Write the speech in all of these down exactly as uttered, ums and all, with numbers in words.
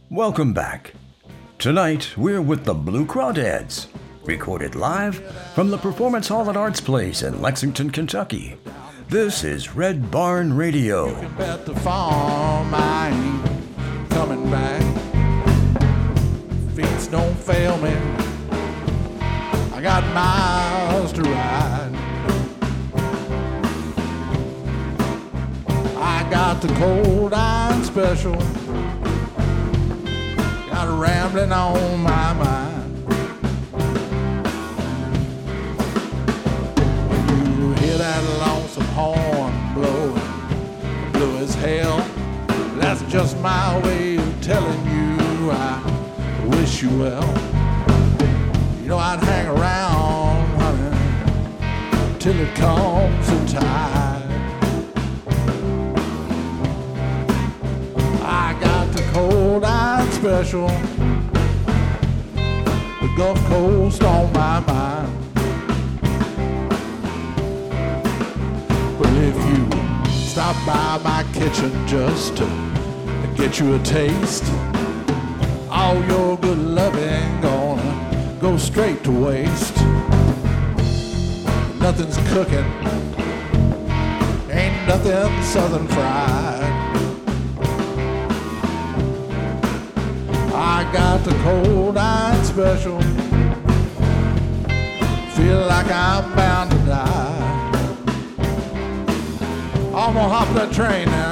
Welcome back. Tonight, we're with the Blue Crawdads, recorded live from the Performance Hall at Arts Place in Lexington, Kentucky. This is Red Barn Radio. You can bet the farm I ain't coming back. Feet don't fail me. I got miles to ride. I got the cold iron special. Got a rambling on my mind. When you hear that lonesome horn blowing, blue as hell, that's just my way of telling you I wish you well. You know I'd hang around, honey, till it comes the tide. I got the cold iron special, the Gulf Coast on my mind. But if you stop by my kitchen just to get you a taste, all your good loving gonna go straight to waste. Nothing's cooking, ain't nothing southern fried. I got the cold iron special, feel like I'm bound to die. I'm gonna hop that train now.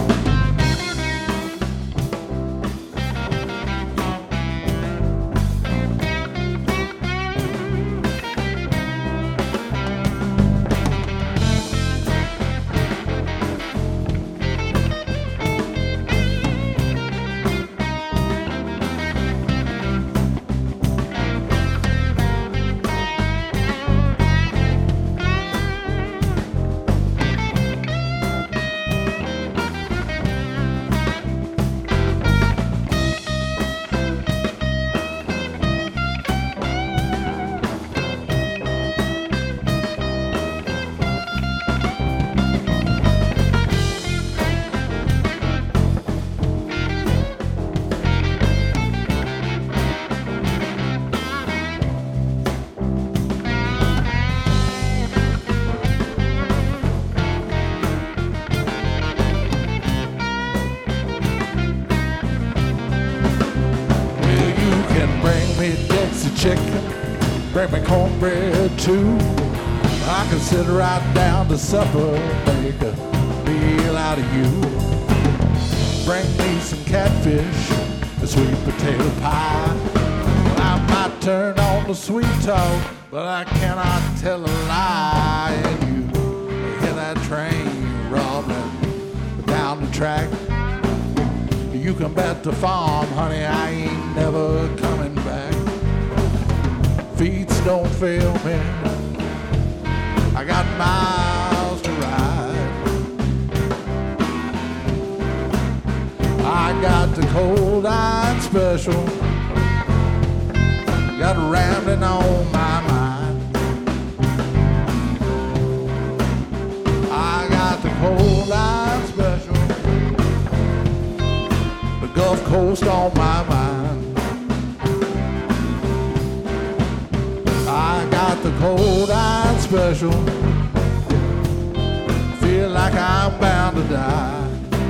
Bring me cornbread too. I can sit right down to supper, make a meal out of you. Bring me some catfish, a sweet potato pie. I might turn on the sweet talk, but I cannot tell a lie. And you hear that train rumbling down the track. You can bet the farm, honey, I ain't never coming back. Feet don't fail me. I got miles to ride. I got the cold iron special, got a rambling on my mind. I got the cold iron special, the Gulf Coast on my mind. I got the cold iron special, feel like I'm bound to die.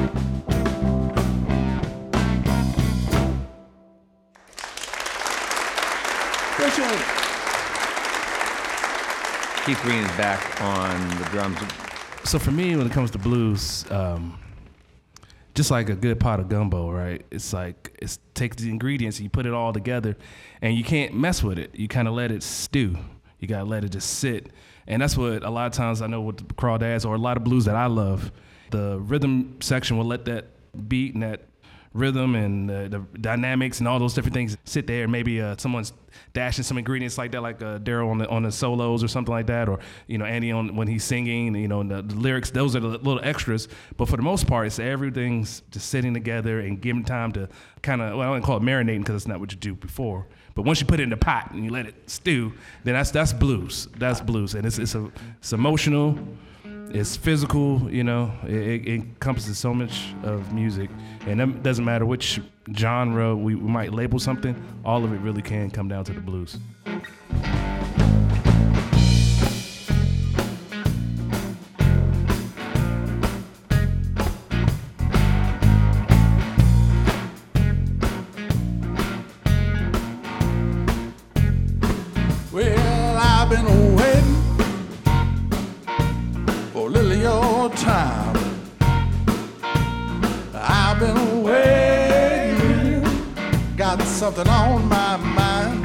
Keith Green is back on the drums. So for me, when it comes to blues, um, just like a good pot of gumbo, right? It's like, it's take the ingredients and you put it all together and you can't mess with it. You kind of let it stew. You got to let it just sit. And that's what a lot of times I know with the Crawdads or a lot of blues that I love, the rhythm section will let that beat and that rhythm and uh, the dynamics and all those different things sit there. Maybe uh, someone's dashing some ingredients like that, like uh, Daryl on the on the solos or something like that, or you know Andy on when he's singing. You know, and the, the lyrics; those are the little extras. But for the most part, it's everything's just sitting together and giving time to kind of, well, I wouldn't call it marinating because it's not what you do before. But once you put it in the pot and you let it stew, then that's that's blues. That's blues, and it's it's a, it's emotional. It's physical, you know, it, it encompasses so much of music, and it doesn't matter which genre we, we might label something, all of it really can come down to the blues. Well, I've been waiting for a little of your time. I've been waiting, got something on my mind.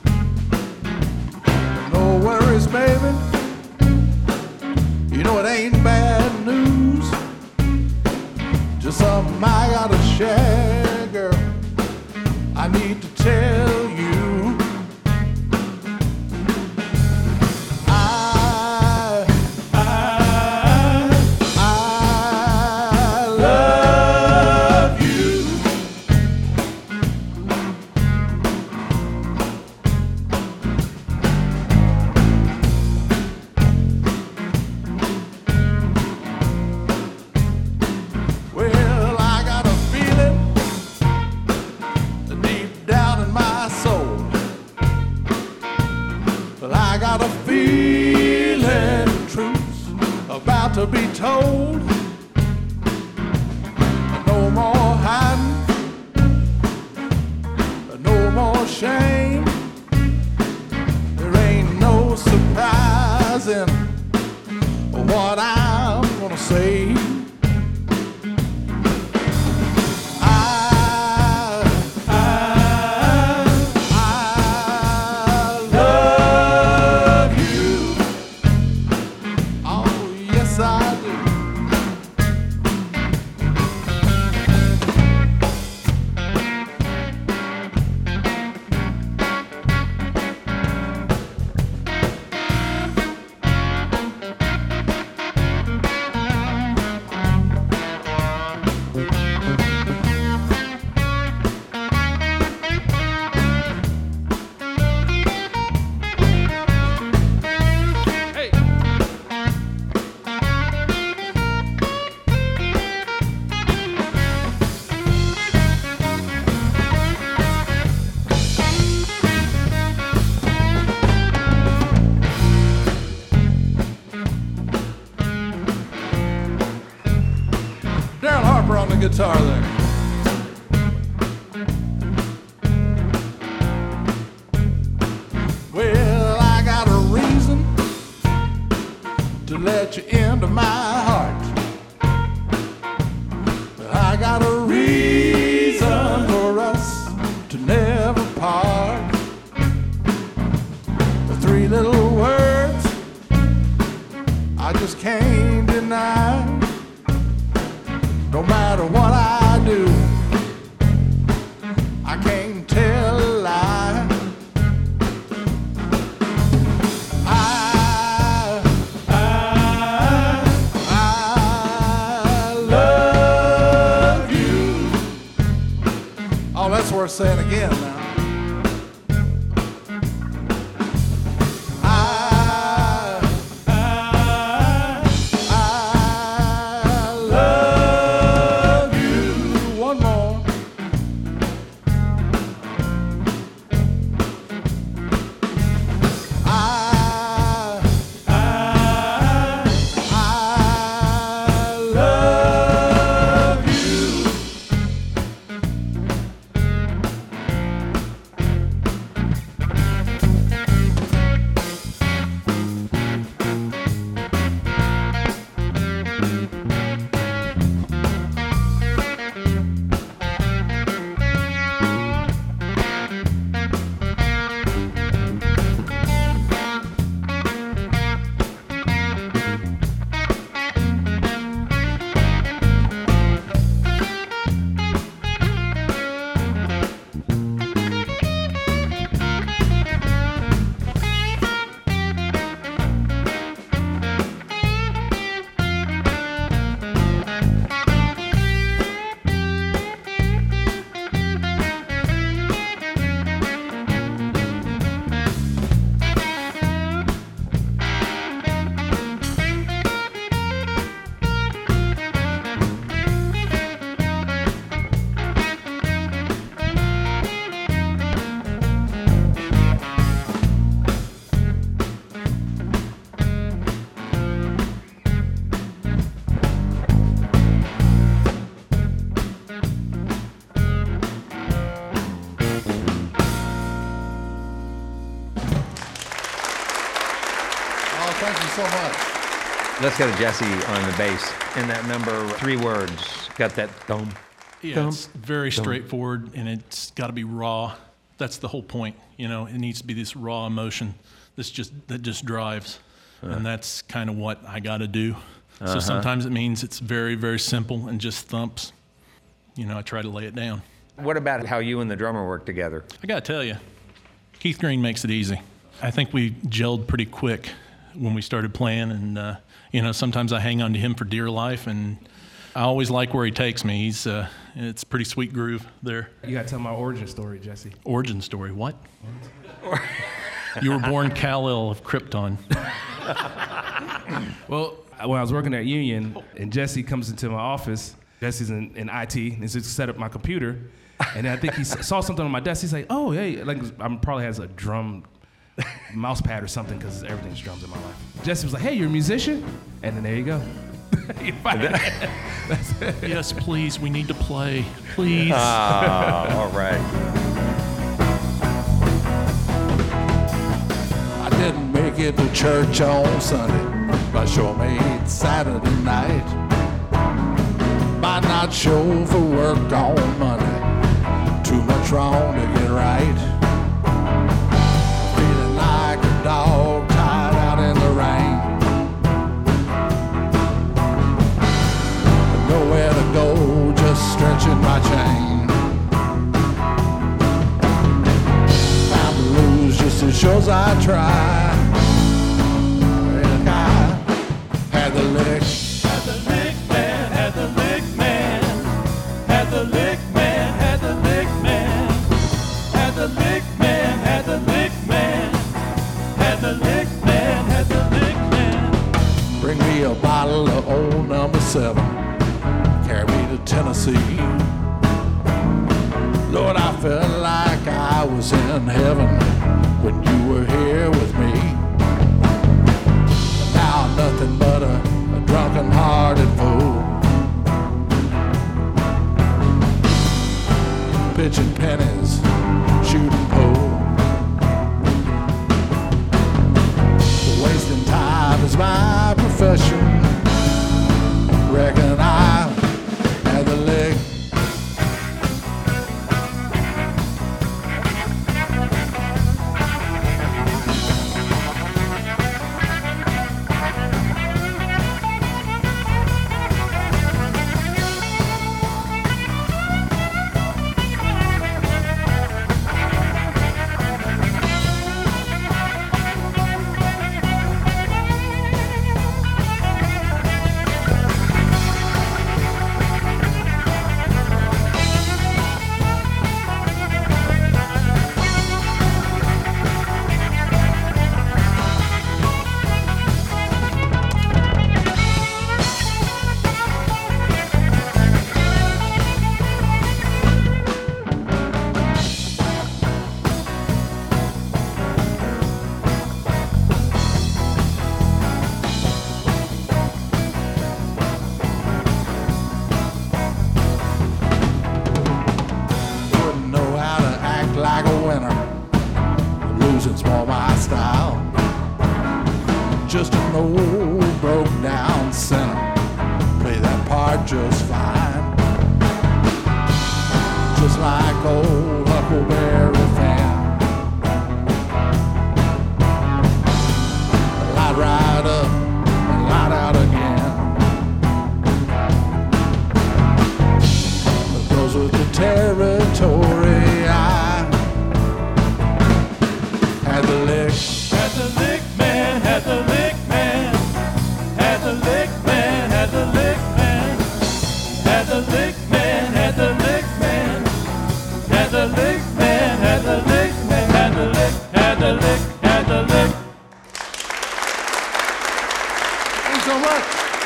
No worries, baby. You know it ain't bad news. Just something I gotta share, girl. I need to tell you. To be told, no more hiding, no more shame. There ain't no surprising what I'm gonna say. I, I, I love you. Oh, yes, I do. Daryl Harper on the guitar there. Well, I got a reason to let you into my heart. I got a reason for us to never part. The three little words I just can't deny. No matter what I do, I can't tell a lie. I, I, I love you. Oh, that's worth saying again now. so much. Let's go to Jesse on the bass. And that number, three words. Got that dum. Yeah, dum, it's very dum. straightforward, and it's got to be raw. That's the whole point. You know, it needs to be this raw emotion. This just that just drives, uh-huh. and that's kind of what I got to do. Uh-huh. So sometimes it means it's very, very simple and just thumps. You know, I try to lay it down. What about how you and the drummer work together? I got to tell you, Keith Green makes it easy. I think we gelled pretty quick when we started playing, and uh, you know, sometimes I hang on to him for dear life, and I always like where he takes me. He's uh, it's a pretty sweet groove there. You got to tell my origin story, Jesse. Origin story? What? You were born Kal-El of Krypton. Well, when I was working at Union, and Jesse comes into my office, Jesse's in, in I T, and he's just set up my computer, and then I think he saw something on my desk. He's like, "Oh, hey," like I'm probably has a drum mouse pad or something because everything's drums in my life. Jesse was like, "Hey, you're a musician?" And then there you go. Yes, please. We need to play, please. Ah, all right. I didn't make it to church on Sunday, but sure made Saturday night. Might not show for work on Monday. Too much wrong to get right. Feeling like a dog tied out in the rain. Nowhere to go, just stretching my chain. Found the lose just as sure as I try. And I had the lick. Had the lick man, had the lick man, had the lick man, had the lick man, had the lick man, had the lick man, had the lick man, had the lick man. Bring me a bottle of old number seven. Carry me to Tennessee. Lord, I felt like I was in heaven when you were here with me. Now I'm nothing but a, a drunken-hearted fool, pitching pennies, shooting pool. Wasting time is my profession. Reckon I had the lick. Losing's more my style. Just an old broke down sinner. Play that part just fine. Just like old Huckleberry Finn. Light right up and light out again. It goes with the territory. I had the lick. Had the lick man, had the lick man, had the lick man, had the lick man, had the lick man, had the lick man, had the lick man, had the lick man, had the lick, had the lick, had the lick. Thanks so much.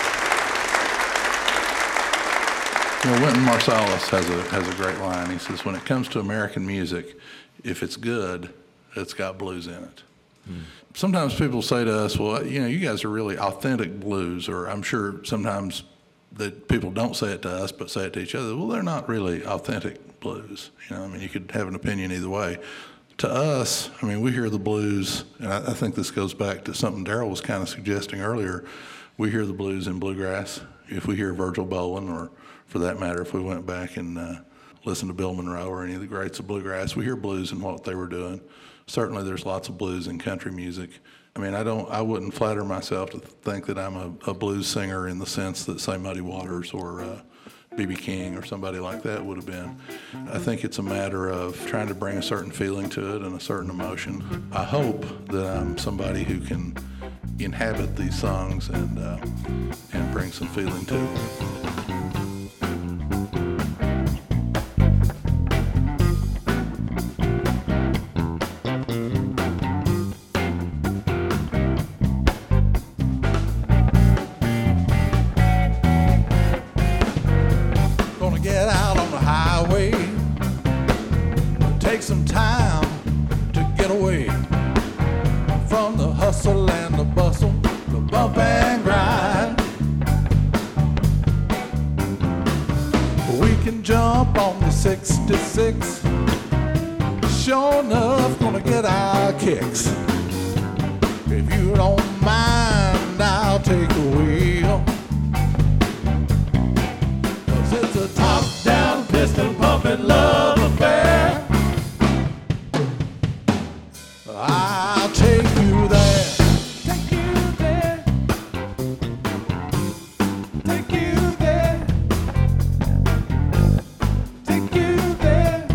You know, Wynton Marsalis has a has a great line. He says, "When it comes to American music, if it's good, it's got blues in it." Mm. Sometimes people say to us, "Well, you know, you guys are really authentic blues," or I'm sure sometimes that people don't say it to us, but say it to each other. Well, they're not really authentic blues. You know, I mean, you could have an opinion either way. to us, I mean, we hear the blues, and I, I think this goes back to something Daryl was kind of suggesting earlier. We hear the blues in bluegrass. If we hear Virgil Bowen, or for that matter, if we went back and uh, listened to Bill Monroe or any of the greats of bluegrass, we hear blues in what they were doing. Certainly there's lots of blues in country music. I mean, I don't, I wouldn't flatter myself to think that I'm a, a blues singer in the sense that, say, Muddy Waters or uh, B B King or somebody like that would have been. I think it's a matter of trying to bring a certain feeling to it and a certain emotion. I hope that I'm somebody who can inhabit these songs and uh, and bring some feeling to it. Some time to get away from the hustle and the bustle, the bump and grind. We can jump on the sixty-six, sure enough gonna get our kicks. If you don't mind, I'll take the wheel, 'cause it's a top-down, piston-pumping love affair. I'll take you there. Take you there. Take you there. Take you there.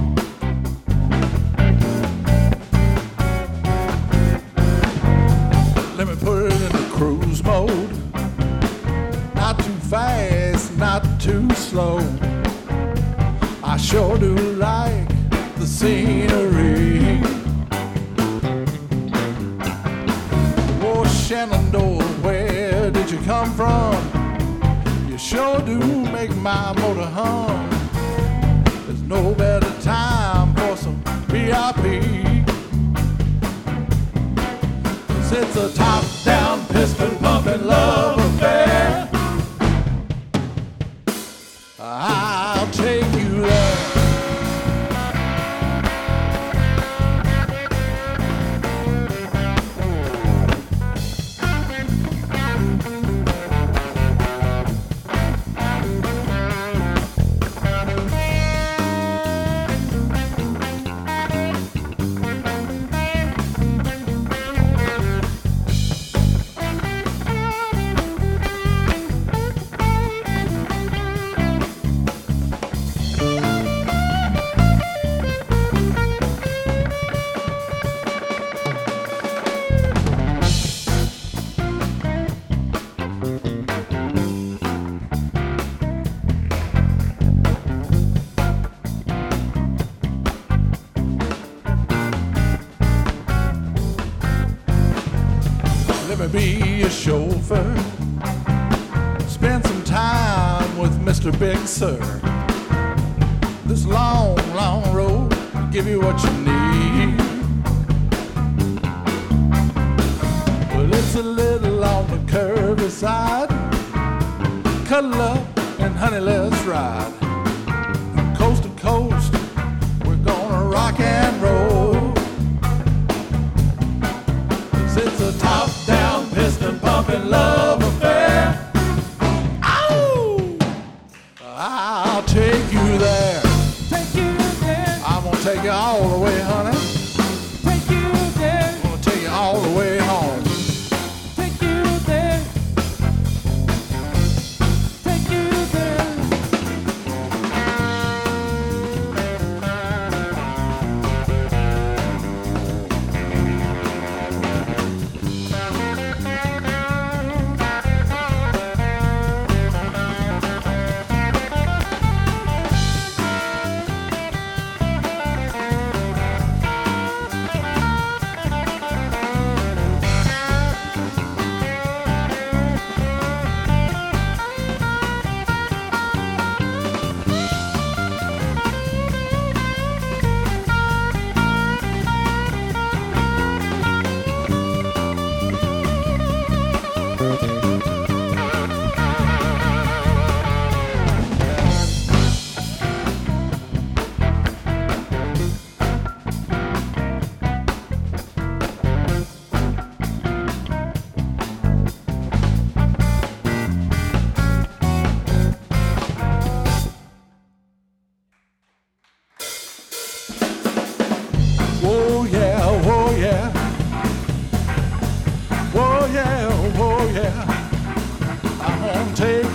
Let me put it in the cruise mode. Not too fast, not too slow. I sure do like the scenery. Shenandoah, where did you come from? You sure do make my motor hum. There's no better time for some V I P. 'Cause it's a top-down, piston-pumping love affair. I'll take you there. Be a chauffeur, spend some time with Mister Big Sur. This long, long road will give you what you need. Well, it's a little on the curvy side. Cuddle up and honey, let's ride. From coast to coast, we're gonna rock and roll. 'Cause it's a top-down, piston-pumping love affair. Ow! I'll take you there. Take you there. I'm gonna take you all the way, honey. Take you there. I'm gonna take you all the way home. Take you there. Take you there.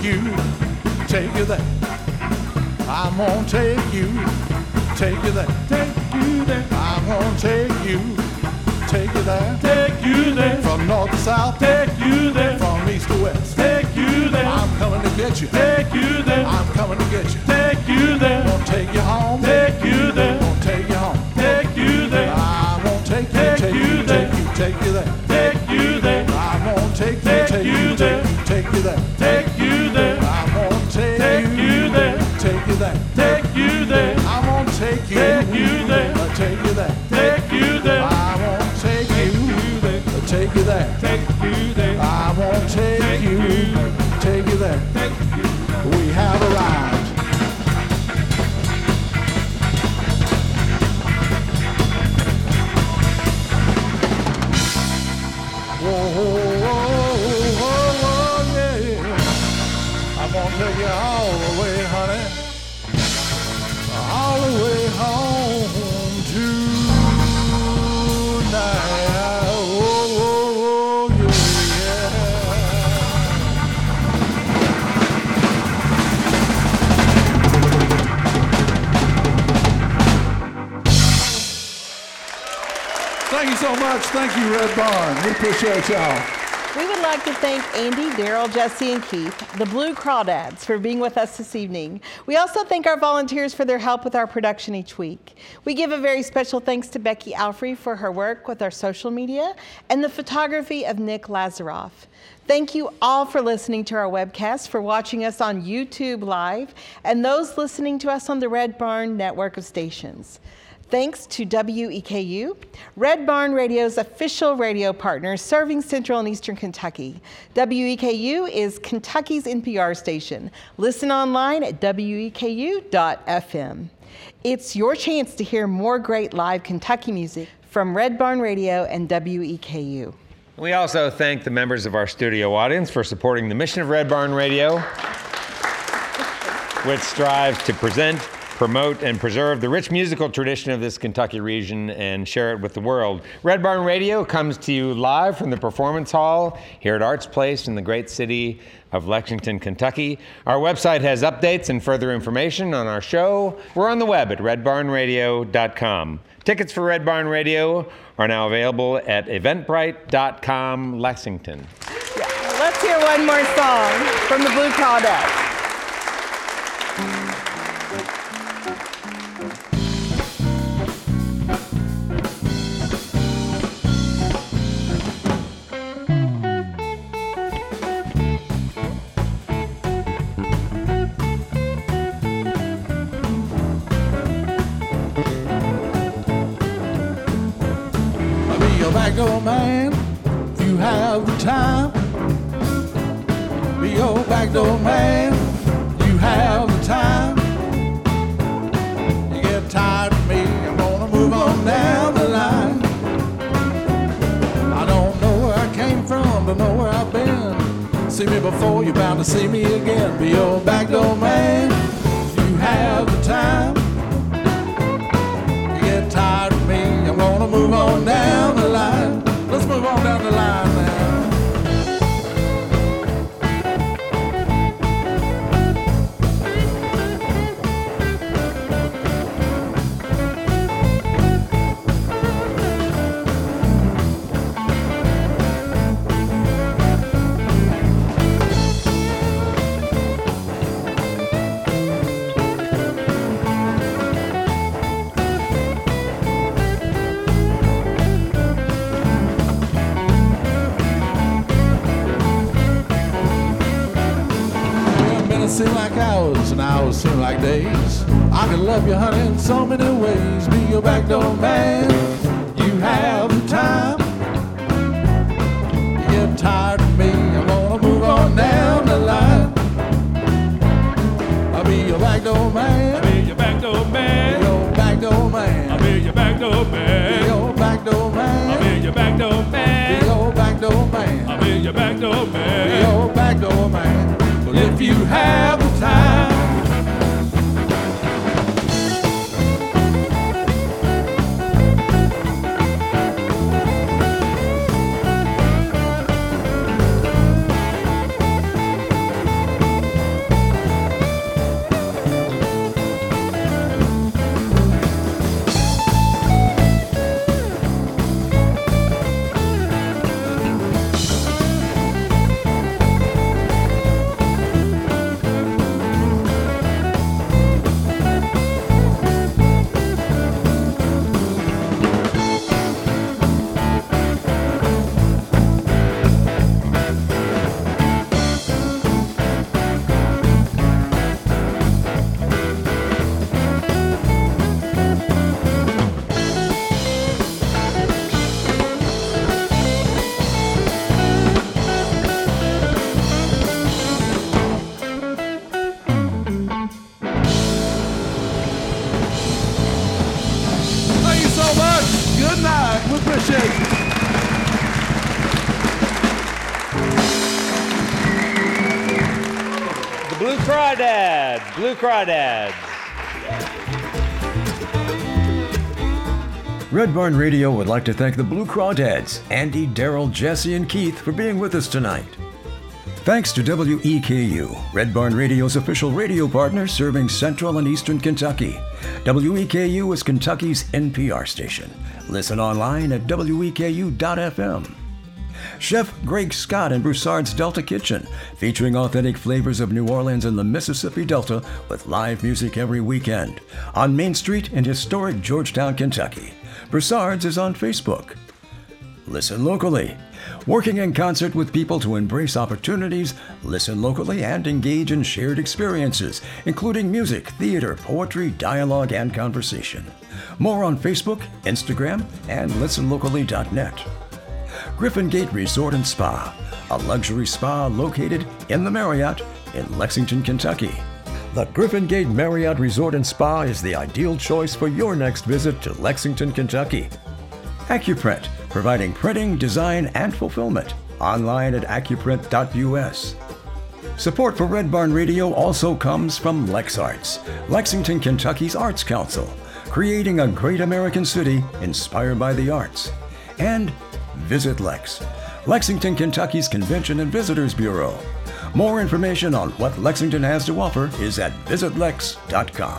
you, take you there. I'm gonna take you, take you there. Take you there. I'm gonna take you, take you there. Take you there. From north to south, Take you there. from east to west. Take you there. I'm coming to get you. Take you there. I'm coming to get you. Take you there. Gonna take you home. Take you there. Gonna take you home. Take you there. I won't take you, Take take you you, there. take you, take you there. Take you there. I won't take you, Take take you you, there. take you, take you there. Take you there. I won't take Take you there. take you there. Take you there. I won't take you, Take you there. uh, take you there. Take you there. I won't take you, there. uh, take you there. Take you there. I won't take Take you, you. take you there. Take you. We have arrived. Whoa, whoa, whoa, whoa, whoa, yeah. I'm gonna take you all the way, honey, all the way home tonight. Whoa, whoa, whoa, yeah, yeah. Thank you so much. Thank you, Red Barn. We appreciate y'all. We would like to thank Andy, Daryl, Jesse, and Keith, the Blue Crawdads, for being with us this evening. We also thank our volunteers for their help with our production each week. We give a very special thanks to Becky Alfrey for her work with our social media and the photography of Nick Lazaroff. Thank you all for listening to our webcast, for watching us on YouTube Live, and those listening to us on the Red Barn network of stations. Thanks to W E K U, Red Barn Radio's official radio partner serving Central and Eastern Kentucky. W E K U is Kentucky's N P R station. Listen online at W E K U dot F M. It's your chance to hear more great live Kentucky music from Red Barn Radio and W E K U. We also thank the members of our studio audience for supporting the mission of Red Barn Radio, which strives to present, promote, and preserve the rich musical tradition of this Kentucky region and share it with the world. Red Barn Radio comes to you live from the Performance Hall here at Arts Place in the great city of Lexington, Kentucky. Our website has updates and further information on our show. We're on the web at red barn radio dot com. Tickets for Red Barn Radio are now available at eventbrite dot com Lexington. Yeah. Let's hear one more song from the Blue Crawdads. Back door man, if you have the time. Be your back door man, you have the time. You get tired of me, I'm gonna move on down the line. I don't know where I came from, don't know where I've been. See me before, you're bound to see me again. Be your back door man, you have the time. You get tired of me, I'm gonna move on down the line. Let's move on down the line now. Seem like hours and hours seem like days. I can love you, honey, in so many ways. Be your back door man, you have the time. You get tired of me, I'm gonna move on down the line. I'll be your back door man. I'll be your back door man. Be your back door man. I'll be your back door Be man. your back door man. I'll be your back door Be man. your back door man. I'll be your back door Be man. your back door man. Well, if you have the time. Good night. We appreciate it. The Blue Crawdads, Blue Crawdads. Red Barn Radio would like to thank the Blue Crawdads, Andy, Daryl, Jesse, and Keith for being with us tonight. Thanks to W E K U, Red Barn Radio's official radio partner serving Central and Eastern Kentucky. W E K U is Kentucky's N P R station. Listen online at W E K U dot F M. Chef Greg Scott and Broussard's Delta Kitchen, featuring authentic flavors of New Orleans and the Mississippi Delta with live music every weekend. On Main Street in historic Georgetown, Kentucky. Broussard's is on Facebook. Listen locally. Working in concert with people to embrace opportunities, listen locally, and engage in shared experiences, including music, theater, poetry, dialogue, and conversation. More on Facebook, Instagram, and listen locally dot net. Griffin Gate Resort and Spa, a luxury spa located in the Marriott in Lexington, Kentucky. The Griffin Gate Marriott Resort and Spa is the ideal choice for your next visit to Lexington, Kentucky. Accuprint, providing printing, design, and fulfillment. Online at accuprint dot U S. Support for Red Barn Radio also comes from LexArts, Lexington, Kentucky's Arts Council, creating a great American city inspired by the arts. And Visit Lex, Lexington, Kentucky's Convention and Visitors Bureau. More information on what Lexington has to offer is at visit lex dot com.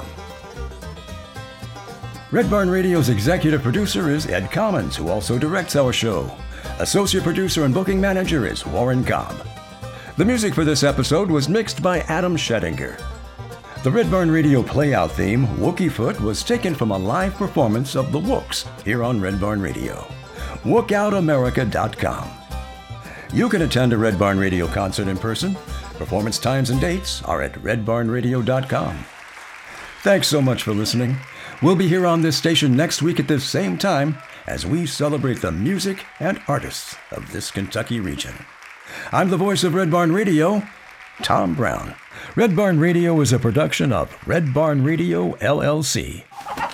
Red Barn Radio's executive producer is Ed Commons, who also directs our show. Associate producer and booking manager is Warren Cobb. The music for this episode was mixed by Adam Schettinger. The Red Barn Radio playout theme, Wookie Foot, was taken from a live performance of The Wooks here on Red Barn Radio. wook out america dot com. You can attend a Red Barn Radio concert in person. Performance times and dates are at red barn radio dot com. Thanks so much for listening. We'll be here on this station next week at this same time as we celebrate the music and artists of this Kentucky region. I'm the voice of Red Barn Radio, Tom Brown. Red Barn Radio is a production of Red Barn Radio, L L C.